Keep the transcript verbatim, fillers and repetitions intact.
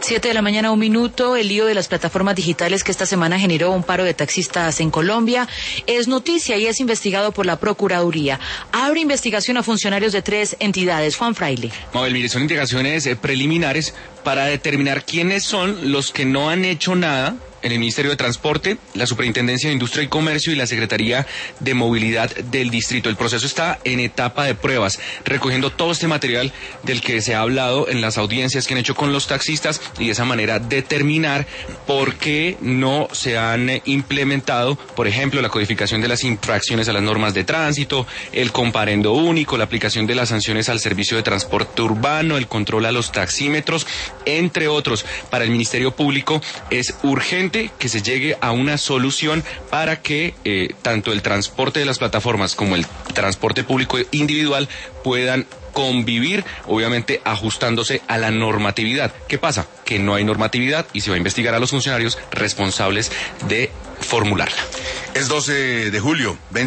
Siete de la mañana, un minuto. El lío de las plataformas digitales que esta semana generó un paro de taxistas en Colombia es noticia y es investigado por la Procuraduría. Abre investigación a funcionarios de tres entidades. Juan Fraile. Mabel, mire, son investigaciones eh, preliminares para determinar quiénes son los que no han hecho nada en el Ministerio de Transporte, la Superintendencia de Industria y Comercio y la Secretaría de Movilidad del Distrito. El proceso está en etapa de pruebas, recogiendo todo este material del que se ha hablado en las audiencias que han hecho con los taxistas y de esa manera determinar por qué no se han implementado, por ejemplo, la codificación de las infracciones a las normas de tránsito, el comparendo único, la aplicación de las sanciones al servicio de transporte urbano, el control a los taxímetros, entre otros. Para el Ministerio Público es urgente que se llegue a una solución para que eh, tanto el transporte de las plataformas como el transporte público individual puedan convivir, obviamente ajustándose a la normatividad. ¿Qué pasa? Que no hay normatividad y se va a investigar a los funcionarios responsables de formularla. Es doce de julio.